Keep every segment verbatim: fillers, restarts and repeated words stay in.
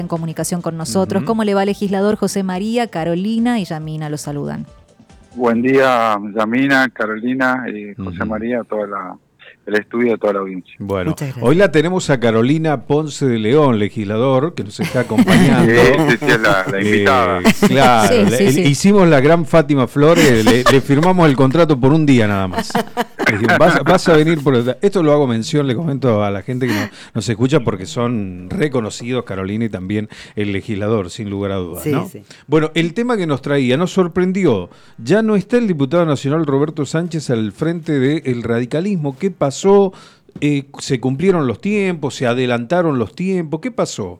en comunicación con nosotros. Uh-huh. ¿Cómo le va, legislador? José María, Carolina y Yamina lo saludan. Buen día, Yamina, Carolina y José Uh-huh. María, toda la, el estudio de toda la audiencia. Bueno, hoy la tenemos a Carolina Ponce de León, legislador, que nos está acompañando. Sí, sí, sí, es la, la invitada. Eh, claro, Sí, le, sí, sí. hicimos la gran Fátima Flores, le, le firmamos el contrato por un día nada más. Le dijimos, vas, vas a venir por... El... Esto lo hago mención, le comento a la gente que no, nos escucha porque son reconocidos, Carolina y también el legislador, sin lugar a dudas, Sí, ¿no? sí. Bueno, el tema que nos traía nos sorprendió. Ya no está el diputado nacional Roberto Sánchez al frente del radicalismo. ¿Qué pasó? Eh, ¿Se cumplieron los tiempos? ¿Se adelantaron los tiempos? ¿Qué pasó?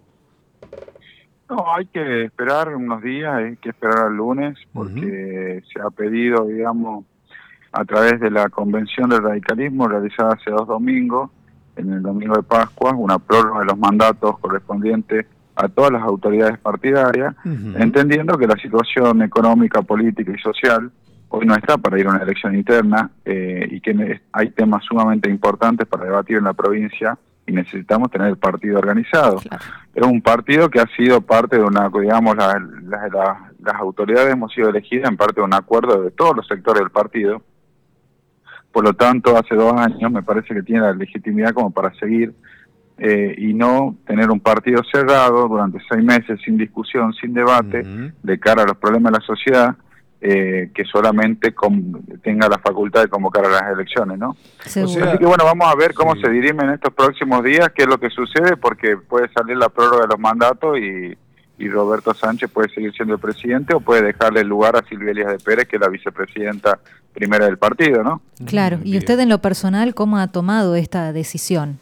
No, hay que esperar unos días, hay que esperar al lunes, porque uh-huh. se ha pedido, digamos, a través de la convención del radicalismo realizada hace dos domingos, en el domingo de Pascua, una prórroga de los mandatos correspondientes a todas las autoridades partidarias, uh-huh. entendiendo que la situación económica, política y social hoy no está para ir a una elección interna eh, y que hay temas sumamente importantes para debatir en la provincia y necesitamos tener el partido organizado. Claro. Es un partido que ha sido parte de una, digamos, la, la, la, las autoridades hemos sido elegidas en parte de un acuerdo de todos los sectores del partido. Por lo tanto, hace dos años me parece que tiene la legitimidad como para seguir eh, y no tener un partido cerrado durante seis meses sin discusión, sin debate, uh-huh. de cara a los problemas de la sociedad, eh, que solamente com- tenga la facultad de convocar a las elecciones, ¿no? Sí, o sea, así que bueno, vamos a ver cómo sí. se dirimen estos próximos días, qué es lo que sucede, porque puede salir la prórroga de los mandatos y, y Roberto Sánchez puede seguir siendo el presidente o puede dejarle el lugar a Silvia Elías de Pérez, que es la vicepresidenta primera del partido, ¿no? Claro, y usted en lo personal, ¿cómo ha tomado esta decisión?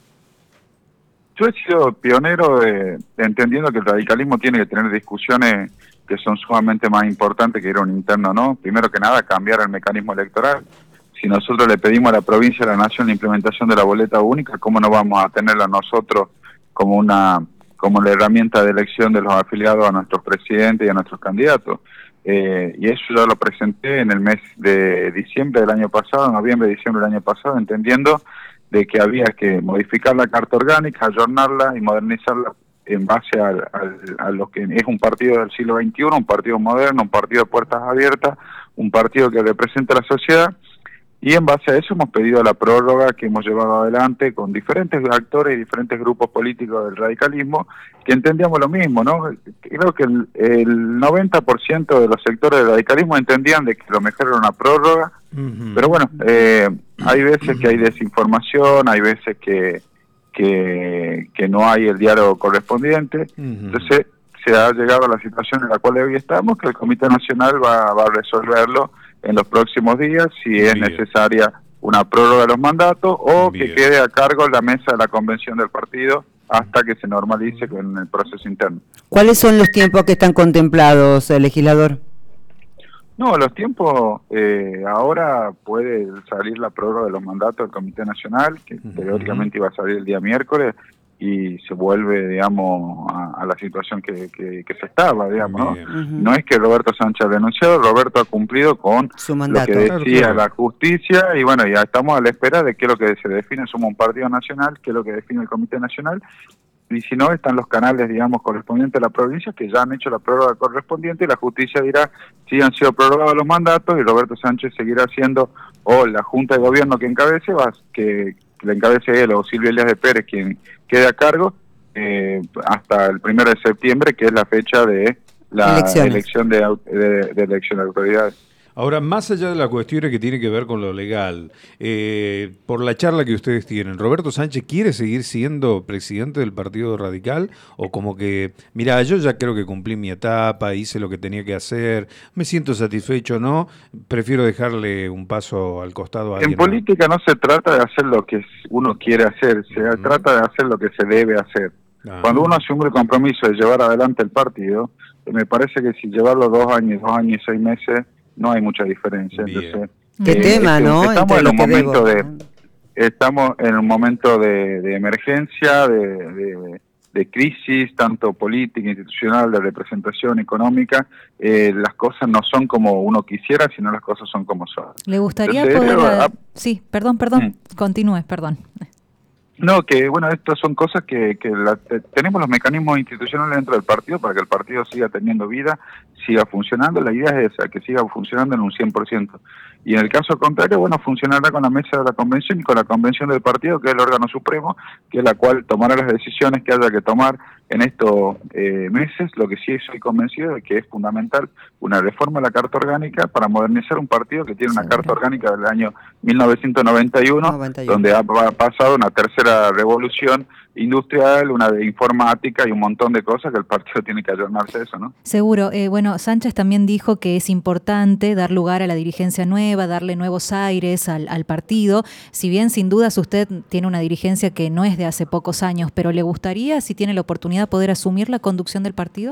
Yo he sido pionero de, de entendiendo que el radicalismo tiene que tener discusiones que son sumamente más importantes que ir a un interno, ¿no? Primero que nada, cambiar el mecanismo electoral. Si nosotros le pedimos a la provincia y a la nación la implementación de la boleta única, ¿cómo no vamos a tenerla nosotros como una como la herramienta de elección de los afiliados a nuestros presidentes y a nuestros candidatos? Eh, y eso yo lo presenté en el mes de diciembre del año pasado, noviembre, diciembre del año pasado, entendiendo de que había que modificar la carta orgánica, ayornarla y modernizarla en base a, a, a lo que es un partido del siglo veintiuno, un partido moderno, un partido de puertas abiertas, un partido que representa a la sociedad, y en base a eso hemos pedido la prórroga que hemos llevado adelante con diferentes actores y diferentes grupos políticos del radicalismo, que entendíamos lo mismo, ¿no? Creo que el, el noventa por ciento de los sectores del radicalismo entendían de que lo mejor era una prórroga, uh-huh. pero bueno, eh, hay veces que hay desinformación, hay veces que que, que no hay el diálogo correspondiente, uh-huh. entonces se ha llegado a la situación en la cual hoy estamos, que el Comité Nacional va, va a resolverlo en los próximos días, si Bien. es necesaria una prórroga de los mandatos o Bien. que quede a cargo la mesa de la convención del partido hasta que se normalice con el proceso interno. ¿Cuáles son los tiempos que están contemplados, el legislador? No, los tiempos, eh, ahora puede salir la prórroga de los mandatos del Comité Nacional, que uh-huh. teóricamente iba a salir el día miércoles, y se vuelve, digamos, a, a la situación que, que, que se estaba, digamos, ¿no? Uh-huh. No es que Roberto Sánchez ha renunciado, Roberto ha cumplido con su mandato, lo que decía claro, claro. la justicia, y bueno, ya estamos a la espera de qué es lo que se define, somos un partido nacional, qué es lo que define el Comité Nacional, y si no, están los canales, digamos, correspondientes a la provincia, que ya han hecho la prórroga correspondiente, y la justicia dirá si han sido prorrogados los mandatos, y Roberto Sánchez seguirá siendo, o la Junta de Gobierno que encabece, va, que le encabece él, o Silvia Elías de Pérez, quien quede a cargo, eh, hasta el primero de septiembre, que es la fecha de la Elecciones. elección de, de, de elección de autoridades. Ahora, más allá de la cuestión que tiene que ver con lo legal, eh, por la charla que ustedes tienen, ¿Roberto Sánchez quiere seguir siendo presidente del Partido Radical? ¿O como que, mira, yo ya creo que cumplí mi etapa, hice lo que tenía que hacer, me siento satisfecho, ¿no? Prefiero dejarle un paso al costado a alguien. En política no se trata de hacer lo que uno quiere hacer, se uh-huh. trata de hacer lo que se debe hacer. Uh-huh. Cuando uno asume el compromiso de llevar adelante el partido, me parece que si llevarlo dos años, dos años y seis meses, no hay mucha diferencia. Bien. Entonces, ¿Qué eh, tema, este, no? Estamos en un momento debo. de estamos en un momento de, de emergencia, de, de, de crisis, tanto política, institucional, de representación económica. Eh, las cosas no son como uno quisiera, sino las cosas son como son. ¿Le gustaría Entonces, poder...? ah, sí, perdón, perdón, mm. continúe, perdón. No, que bueno, estas son cosas que, que la, te, tenemos los mecanismos institucionales dentro del partido para que el partido siga teniendo vida, siga funcionando. La idea es esa, que siga funcionando en un cien por ciento. Y en el caso contrario, bueno, funcionará con la mesa de la convención y con la convención del partido, que es el órgano supremo, que es la cual tomará las decisiones que haya que tomar en estos eh, meses. Lo que sí estoy convencido de que es fundamental una reforma de la Carta Orgánica para modernizar un partido que tiene una Seguro. Carta Orgánica del año mil novecientos noventa y uno, noventa y uno. donde ha, ha pasado una tercera revolución industrial, una de informática y un montón de cosas que el partido tiene que ayornarse a eso, ¿no? Seguro. Eh, bueno, Sánchez también dijo que es importante dar lugar a la dirigencia nueva, darle nuevos aires al, al partido. Si bien sin dudas usted tiene una dirigencia que no es de hace pocos años, pero ¿le gustaría, si tiene la oportunidad, poder asumir la conducción del partido?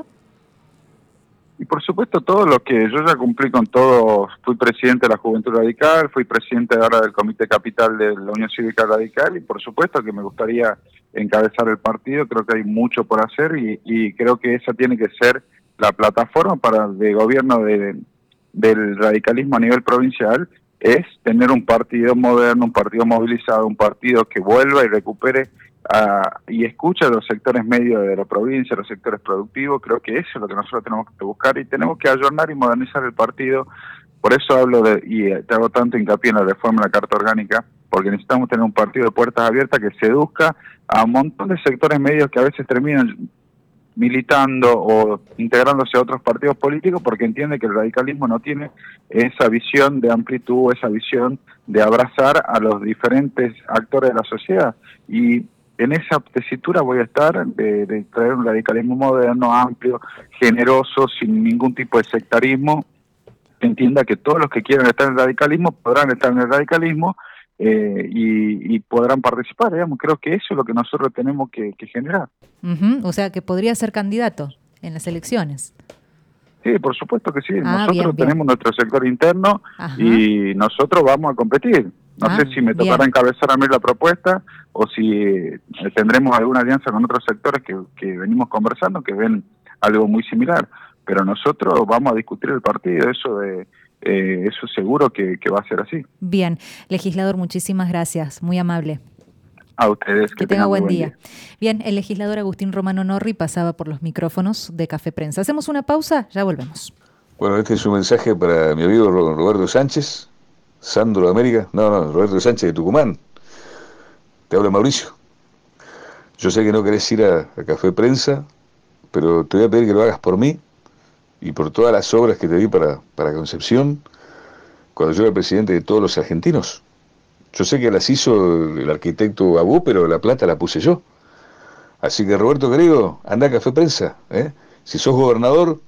Y por supuesto todo lo que yo ya cumplí con todo, fui presidente de la Juventud Radical, fui presidente ahora del Comité Capital de la Unión Cívica Radical y por supuesto que me gustaría encabezar el partido. Creo que hay mucho por hacer y, y creo que esa tiene que ser la plataforma para el gobierno de, del radicalismo a nivel provincial, es tener un partido moderno, un partido movilizado, un partido que vuelva y recupere Uh, y escucha a los sectores medios de la provincia, los sectores productivos. Creo que eso es lo que nosotros tenemos que buscar y tenemos que ayornar y modernizar el partido. Por eso hablo de, y te hago tanto hincapié en la reforma de la Carta Orgánica, porque necesitamos tener un partido de puertas abiertas que seduzca a un montón de sectores medios que a veces terminan militando o integrándose a otros partidos políticos porque entiende que el radicalismo no tiene esa visión de amplitud, esa visión de abrazar a los diferentes actores de la sociedad. Y en esa tesitura voy a estar, de, de traer un radicalismo moderno, amplio, generoso, sin ningún tipo de sectarismo, que entienda que todos los que quieran estar en el radicalismo podrán estar en el radicalismo eh, y, y podrán participar, digamos. Creo que eso es lo que nosotros tenemos que, que generar. Uh-huh. O sea, que podría ser candidato en las elecciones. Sí, por supuesto que sí. Ah, nosotros bien, bien. tenemos nuestro sector interno. Ajá. Y nosotros vamos a competir. No Ah, sé si me tocará bien. encabezar a mí la propuesta o si eh, tendremos alguna alianza con otros sectores que, que venimos conversando, que ven algo muy similar. Pero nosotros vamos a discutir el partido, eso de eh, eso seguro que, que va a ser así. Bien. Legislador, muchísimas gracias. Muy amable. A ustedes. Que, Que, tenga tengan muy buen día. Bien, el legislador Agustín Romano Norri pasaba por los micrófonos de Café Prensa. Hacemos una pausa, ya volvemos. Bueno, este es un mensaje para mi amigo Roberto Sánchez, Sandro de América, no, no, Roberto Sánchez de Tucumán. Te habla Mauricio. Yo sé que no querés ir a, a Café Prensa, pero te voy a pedir que lo hagas por mí y por todas las obras que te di para, para Concepción, cuando yo era presidente de todos los argentinos. Yo sé que las hizo el arquitecto Abú, pero la plata la puse yo. Así que, Roberto querido, anda a Café Prensa, ¿eh? Si sos gobernador,